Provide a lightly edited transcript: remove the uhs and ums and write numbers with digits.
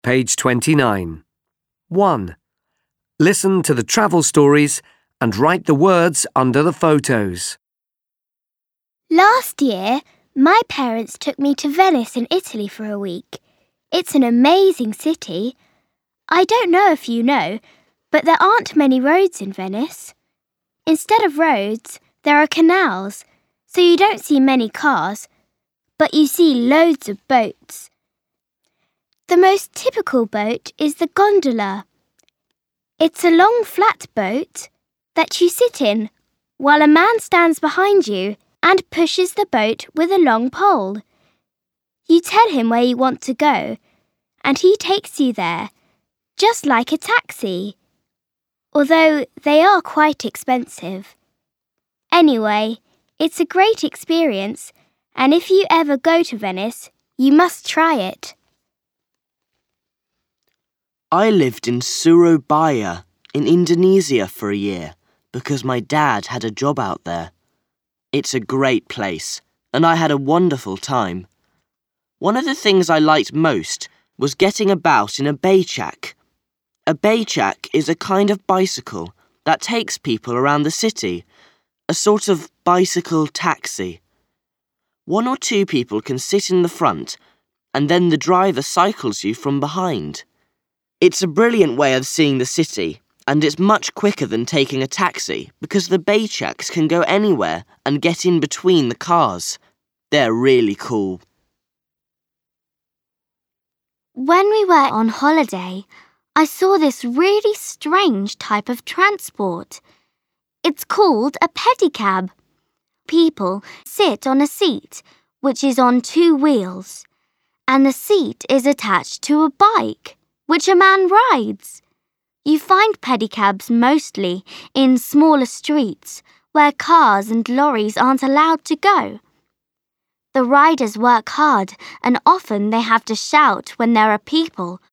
Page 29. 1. Listen to the travel stories and write the words under the photos. Last year, my parents took me to Venice in Italy for a week. It's an amazing city. I don't know if you know, but there aren't many roads in Venice. Instead of roads, there are canals, so you don't see many cars, but you see loads of boats. The most typical boat is the gondola. It's a long flat boat that you sit in while a man stands behind you and pushes the boat with a long pole. You tell him where you want to go, and he takes you there, just like a taxi, although they are quite expensive. Anyway, it's a great experience, and if you ever go to Venice, you must try it. I lived in Surabaya in Indonesia for a year because my dad had a job out there. It's a great place, and I had a wonderful time. One of the things I liked most was getting about in a becak. A becak is a kind of bicycle that takes people around the city, a sort of bicycle taxi. 1 or 2 people can sit in the front, and then the driver cycles you from behind. It's a brilliant way of seeing the city, and it's much quicker than taking a taxi because the becaks can go anywhere and get in between the cars. They're really cool. When we were on holiday, I saw this really strange type of transport. It's called a pedicab. People sit on a seat, which is on 2 wheels, and the seat is attached to a bike, which a man rides. You find pedicabs mostly in smaller streets where cars and lorries aren't allowed to go. The riders work hard and often they have to shout when there are people